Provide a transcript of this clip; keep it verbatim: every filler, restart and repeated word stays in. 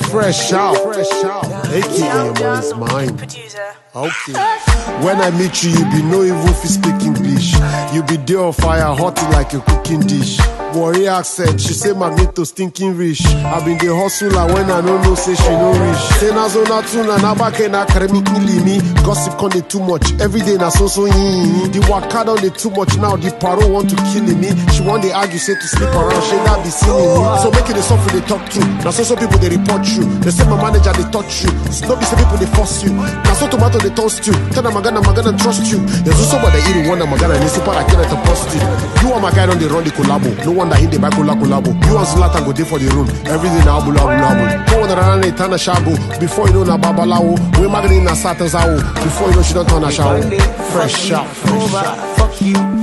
Fresh out, fresh out. A K A your money's mine. Okay. When I meet you, you be no even fi speak English. You be there on fire, hot like a cooking dish. Warrior accent, she say magneto stinking rich. I been the hustler when I don't know say she no rich. Say na zo na tuna na back na karemi ili me. Gossip con dey too much. Every day na so so yin. The waka don dey too much now. The paro want to kill me. She want dey argue say to sleep around. She that be silly me. So make it the stuff they talk to. Now so so people they report you. They say my manager they touch you. No be say people they force you. Now so tomato they toast you. Tell them I'm gonna I'm gonna trust you. There's also somebody eating one I'm gonna need super like to post you. You are my guy on the run the collabo. No one that hit the back collabo. You and Zlatan go there for the room. Everything na abu abu abu. Go on around it turn a shabu. Before you know na babalawo. We magazine na satanzawo. Before you know she don't turn a shawo. Fresh out, fresh out. Fuck you.